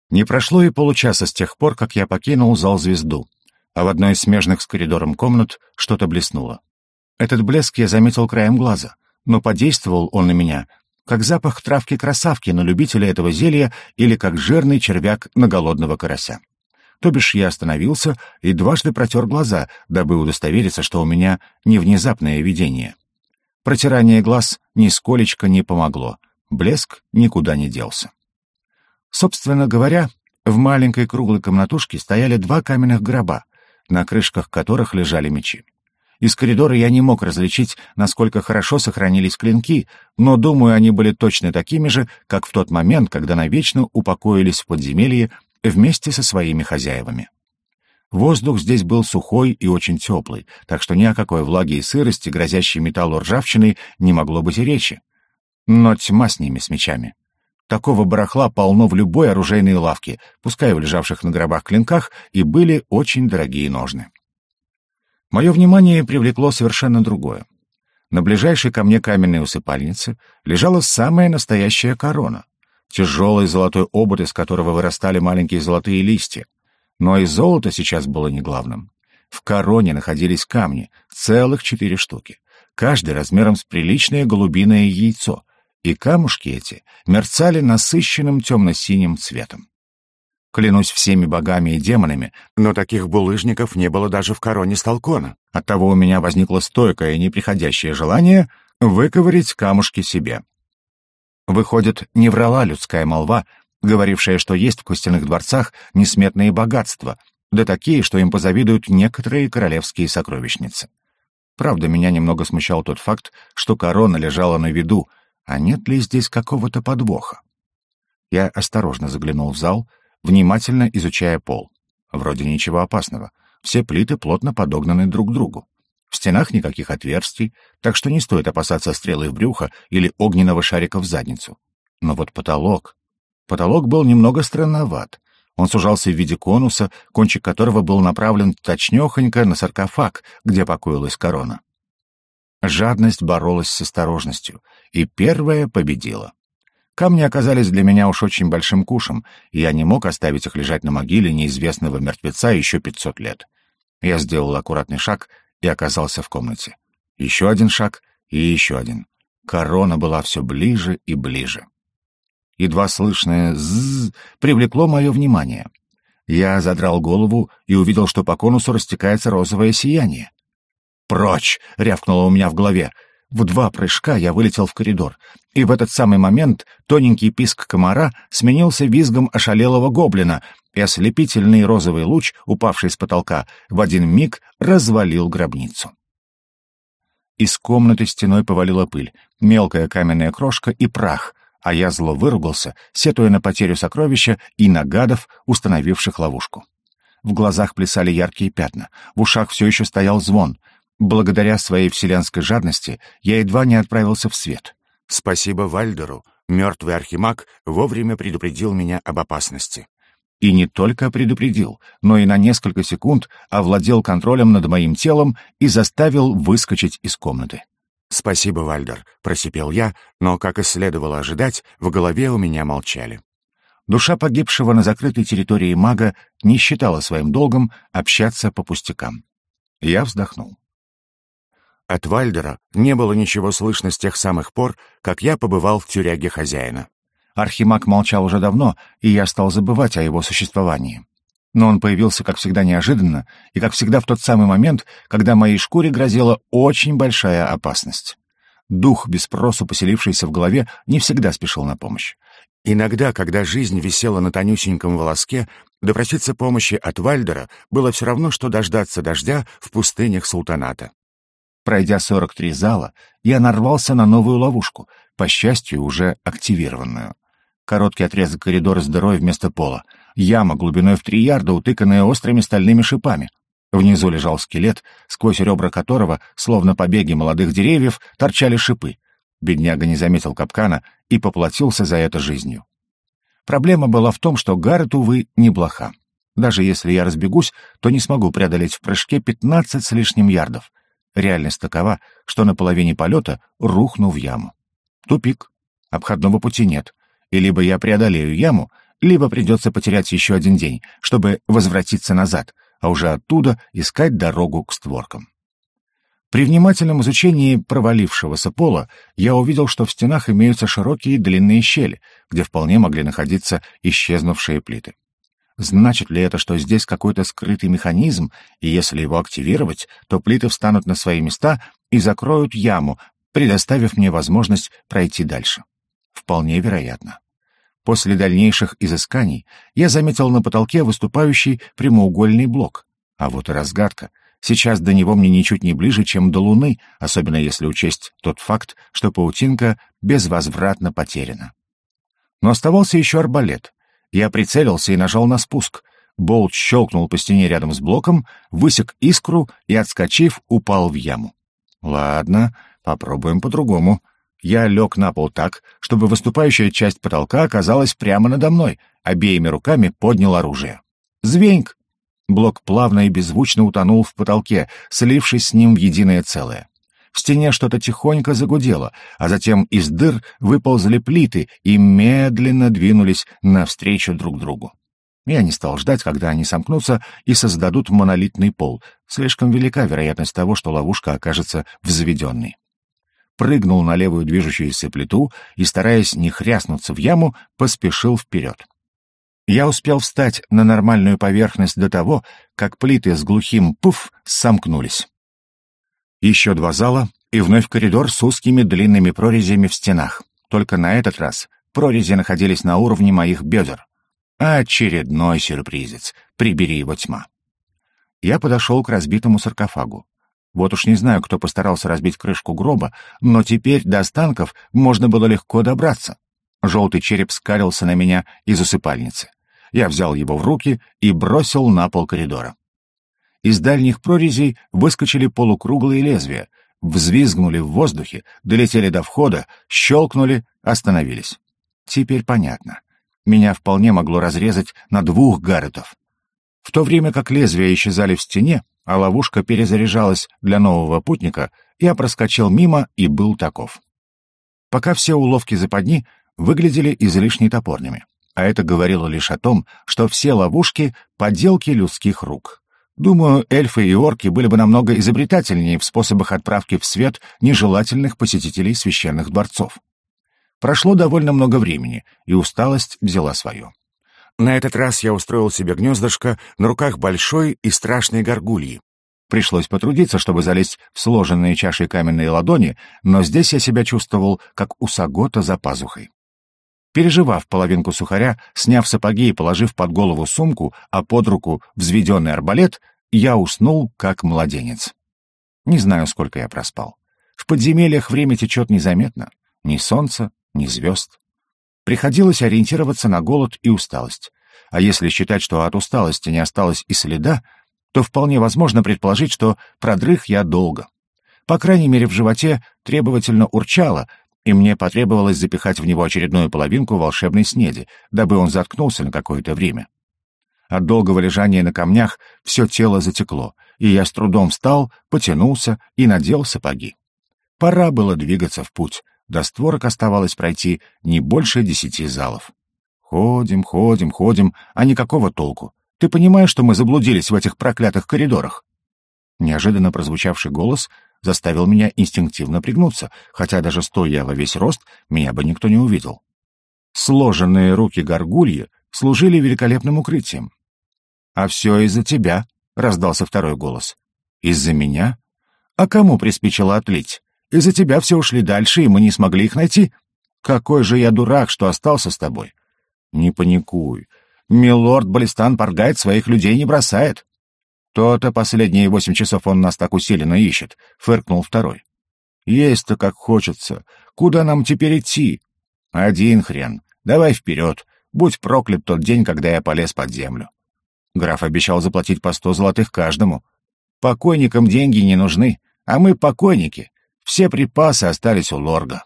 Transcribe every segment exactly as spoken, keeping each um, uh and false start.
Не прошло и получаса с тех пор, как я покинул зал «Звезду», а в одной из смежных с коридором комнат что-то блеснуло. Этот блеск я заметил краем глаза, но подействовал он на меня, как запах травки-красавки на любителя этого зелья или как жирный червяк на голодного карася. То бишь я остановился и дважды протер глаза, дабы удостовериться, что у меня не внезапное видение. Протирание глаз нисколечко не помогло, блеск никуда не делся. Собственно говоря, в маленькой круглой комнатушке стояли два каменных гроба, на крышках которых лежали мечи. Из коридора я не мог различить, насколько хорошо сохранились клинки, но, думаю, они были точно такими же, как в тот момент, когда навечно упокоились в подземелье вместе со своими хозяевами. Воздух здесь был сухой и очень теплый, так что ни о какой влаге и сырости, грозящей металлу ржавчиной, не могло быть и речи. Но тьма с ними, с мечами. Такого барахла полно в любой оружейной лавке, пускай в лежавших на гробах клинках и были очень дорогие ножны. Мое внимание привлекло совершенно другое. На ближайшей ко мне каменной усыпальнице лежала самая настоящая корона, тяжелый золотой обод, из которого вырастали маленькие золотые листья. Но и золото сейчас было не главным. В короне находились камни, целых четыре штуки, каждый размером с приличное голубиное яйцо, и камушки эти мерцали насыщенным темно-синим цветом. Клянусь всеми богами и демонами, но таких булыжников не было даже в короне Сталкона. Оттого у меня возникло стойкое и неприходящее желание выковырять камушки себе. Выходит, не врала людская молва, говорившая, что есть в костяных дворцах несметные богатства, да такие, что им позавидуют некоторые королевские сокровищницы. Правда, меня немного смущал тот факт, что корона лежала на виду, а нет ли здесь какого-то подвоха? Я осторожно заглянул в зал, внимательно изучая пол. Вроде ничего опасного. Все плиты плотно подогнаны друг к другу. В стенах никаких отверстий, так что не стоит опасаться стрелы в брюхо или огненного шарика в задницу. Но вот потолок... Потолок был немного странноват. Он сужался в виде конуса, кончик которого был направлен точнёхонько на саркофаг, где покоилась корона. Жадность боролась с осторожностью, и первая победила. Камни оказались для меня уж очень большим кушем, и я не мог оставить их лежать на могиле неизвестного мертвеца еще пятьсот лет. Я сделал аккуратный шаг и оказался в комнате. Еще один шаг и еще один. Корона была все ближе и ближе. Едва слышное «ззз» привлекло мое внимание. Я задрал голову и увидел, что по конусу растекается розовое сияние. «Прочь!» — рявкнуло у меня в голове. В два прыжка я вылетел в коридор, и в этот самый момент тоненький писк комара сменился визгом ошалелого гоблина, и ослепительный розовый луч, упавший с потолка, в один миг развалил гробницу. Из комнаты стеной повалила пыль, мелкая каменная крошка и прах, а я зло выругался, сетуя на потерю сокровища и на гадов, установивших ловушку. В глазах плясали яркие пятна, в ушах все еще стоял звон. Благодаря своей вселенской жадности я едва не отправился в свет. Спасибо Вальдеру, мертвый архимаг вовремя предупредил меня об опасности. И не только предупредил, но и на несколько секунд овладел контролем над моим телом и заставил выскочить из комнаты. «Спасибо, Вальдер», — просипел я, но, как и следовало ожидать, в голове у меня молчали. Душа погибшего на закрытой территории мага не считала своим долгом общаться по пустякам. Я вздохнул. От Вальдера не было ничего слышно с тех самых пор, как я побывал в тюряге хозяина. Архимаг молчал уже давно, и я стал забывать о его существовании. Но он появился, как всегда, неожиданно, и, как всегда, в тот самый момент, когда моей шкуре грозила очень большая опасность. Дух, без спросу поселившийся в голове, не всегда спешил на помощь. Иногда, когда жизнь висела на тонюсеньком волоске, допроситься помощи от Вальдера было все равно, что дождаться дождя в пустынях султаната. Пройдя сорок три зала, я нарвался на новую ловушку, по счастью, уже активированную. Короткий отрезок коридора с дырой вместо пола, яма глубиной в три ярда, утыканная острыми стальными шипами. Внизу лежал скелет, сквозь ребра которого, словно побеги молодых деревьев, торчали шипы. Бедняга не заметил капкана и поплатился за это жизнью. Проблема была в том, что Гаррет, увы, не блоха. Даже если я разбегусь, то не смогу преодолеть в прыжке пятнадцать с лишним ярдов. Реальность такова, что на половине полета рухну в яму. Тупик. Обходного пути нет. И либо я преодолею яму, либо придется потерять еще один день, чтобы возвратиться назад, а уже оттуда искать дорогу к створкам. При внимательном изучении провалившегося пола я увидел, что в стенах имеются широкие длинные щели, где вполне могли находиться исчезнувшие плиты. Значит ли это, что здесь какой-то скрытый механизм, и если его активировать, то плиты встанут на свои места и закроют яму, предоставив мне возможность пройти дальше? Вполне вероятно. После дальнейших изысканий я заметил на потолке выступающий прямоугольный блок. А вот и разгадка. Сейчас до него мне ничуть не ближе, чем до Луны, особенно если учесть тот факт, что паутинка безвозвратно потеряна. Но оставался еще арбалет. Я прицелился и нажал на спуск. Болт щелкнул по стене рядом с блоком, высек искру и, отскочив, упал в яму. Ладно, попробуем по-другому. Я лег на пол так, чтобы выступающая часть потолка оказалась прямо надо мной, обеими руками поднял оружие. Звеньк! Блок плавно и беззвучно утонул в потолке, слившись с ним в единое целое. В стене что-то тихонько загудело, а затем из дыр выползли плиты и медленно двинулись навстречу друг другу. Я не стал ждать, когда они сомкнутся и создадут монолитный пол. Слишком велика вероятность того, что ловушка окажется взведенной. Прыгнул на левую движущуюся плиту и, стараясь не хряснуться в яму, поспешил вперед. Я успел встать на нормальную поверхность до того, как плиты с глухим «пуф» сомкнулись. Еще два зала, и вновь коридор с узкими длинными прорезями в стенах. Только на этот раз прорези находились на уровне моих бедер. Очередной сюрпризец, прибери его тьма. Я подошел к разбитому саркофагу. Вот уж не знаю, кто постарался разбить крышку гроба, но теперь до останков можно было легко добраться. Желтый череп скалился на меня из усыпальницы. Я взял его в руки и бросил на пол коридора. Из дальних прорезей выскочили полукруглые лезвия, взвизгнули в воздухе, долетели до входа, щелкнули, остановились. Теперь понятно. Меня вполне могло разрезать на двух гарретов. В то время как лезвия исчезали в стене, а ловушка перезаряжалась для нового путника, я проскочил мимо и был таков. Пока все уловки западни выглядели излишне топорными, а это говорило лишь о том, что все ловушки — поделки людских рук. Думаю, эльфы и орки были бы намного изобретательнее в способах отправки в свет нежелательных посетителей священных дворцов. Прошло довольно много времени, и усталость взяла свое. На этот раз я устроил себе гнездышко на руках большой и страшной горгульи. Пришлось потрудиться, чтобы залезть в сложенные чашей каменные ладони, но здесь я себя чувствовал, как у Сагота за пазухой. Переживав половинку сухаря, сняв сапоги и положив под голову сумку, а под руку взведенный арбалет, я уснул, как младенец. Не знаю, сколько я проспал. В подземельях время течет незаметно. Ни солнца, ни звезд. Приходилось ориентироваться на голод и усталость. А если считать, что от усталости не осталось и следа, то вполне возможно предположить, что продрых я долго. По крайней мере, в животе требовательно урчало, и мне потребовалось запихать в него очередную половинку волшебной снеди, дабы он заткнулся на какое-то время. От долгого лежания на камнях все тело затекло, и я с трудом встал, потянулся и надел сапоги. Пора было двигаться в путь. До створок оставалось пройти не больше десяти залов. Ходим, ходим, ходим, а никакого толку. Ты понимаешь, что мы заблудились в этих проклятых коридорах? Неожиданно прозвучавший голос заставил меня инстинктивно пригнуться, хотя даже стоя во весь рост, меня бы никто не увидел. Сложенные руки горгульи служили великолепным укрытием. «А все из-за тебя», — раздался второй голос. «Из-за меня? А кому приспичило отлить? Из-за тебя все ушли дальше, и мы не смогли их найти. Какой же я дурак, что остался с тобой». «Не паникуй. Милорд Балистан Паргайт своих людей не бросает». «То-то последние восемь часов он нас так усиленно ищет», — фыркнул второй. «Есть-то как хочется. Куда нам теперь идти?» «Один хрен. Давай вперед. Будь проклят тот день, когда я полез под землю». Граф обещал заплатить по сто золотых каждому. «Покойникам деньги не нужны, а мы покойники. Все припасы остались у лорга».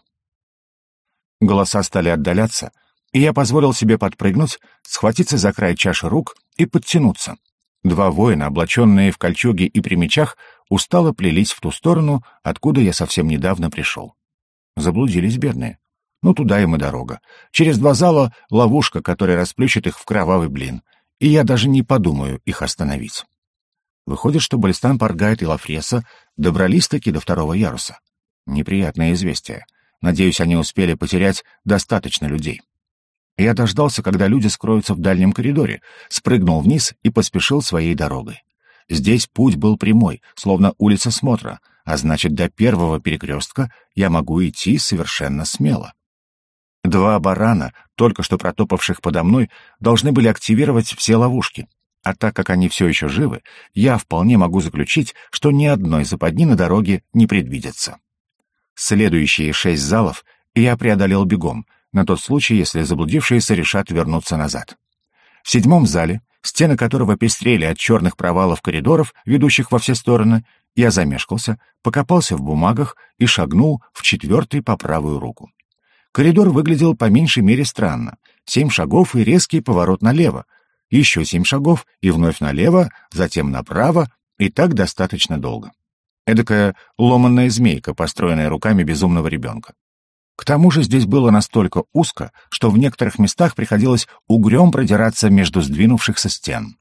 Голоса стали отдаляться, и я позволил себе подпрыгнуть, схватиться за край чаши рук и подтянуться. Два воина, облаченные в кольчуги и при мечах, устало плелись в ту сторону, откуда я совсем недавно пришел. Заблудились бедные. Ну, туда им и дорога. Через два зала — ловушка, которая расплющит их в кровавый блин. И я даже не подумаю их остановить. Выходит, что Балестан, Паргайт и Лафреса добрались-таки до второго яруса. Неприятное известие. Надеюсь, они успели потерять достаточно людей. Я дождался, когда люди скроются в дальнем коридоре, спрыгнул вниз и поспешил своей дорогой. Здесь путь был прямой, словно улица смотра, а значит, до первого перекрестка я могу идти совершенно смело. Два барана, только что протопавших подо мной, должны были активировать все ловушки, а так как они все еще живы, я вполне могу заключить, что ни одной западни на дороге не предвидится. Следующие шесть залов я преодолел бегом, на тот случай, если заблудившиеся решат вернуться назад. В седьмом зале, стены которого пестрели от черных провалов коридоров, ведущих во все стороны, я замешкался, покопался в бумагах и шагнул в четвертый по правую руку. Коридор выглядел по меньшей мере странно. Семь шагов и резкий поворот налево, еще семь шагов и вновь налево, затем направо, и так достаточно долго. Эдакая ломанная змейка, построенная руками безумного ребенка. К тому же здесь было настолько узко, что в некоторых местах приходилось угрём продираться между сдвинувшихся стен.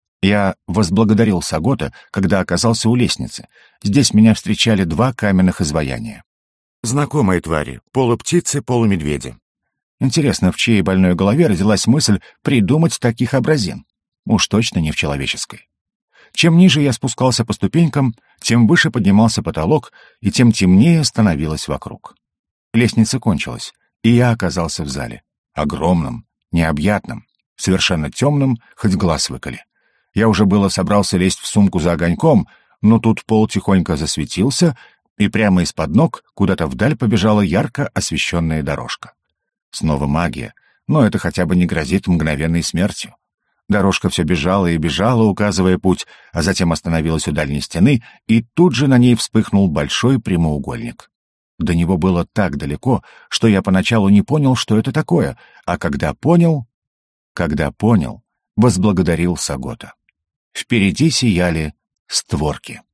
Я возблагодарил Сагота, когда оказался у лестницы. Здесь меня встречали два каменных изваяния. Знакомые твари, полуптицы, полумедведи. Интересно, в чьей больной голове родилась мысль придумать таких образин? Уж точно не в человеческой. Чем ниже я спускался по ступенькам, тем выше поднимался потолок, и тем темнее становилось вокруг. Лестница кончилась, и я оказался в зале. Огромном, необъятном, совершенно темном, хоть глаз выколи. Я уже было собрался лезть в сумку за огоньком, но тут пол тихонько засветился, и прямо из-под ног куда-то вдаль побежала ярко освещенная дорожка. Снова магия, но это хотя бы не грозит мгновенной смертью. Дорожка все бежала и бежала, указывая путь, а затем остановилась у дальней стены, и тут же на ней вспыхнул большой прямоугольник. До него было так далеко, что я поначалу не понял, что это такое, а когда понял... Когда понял, возблагодарил Сагота. Впереди сияли створки.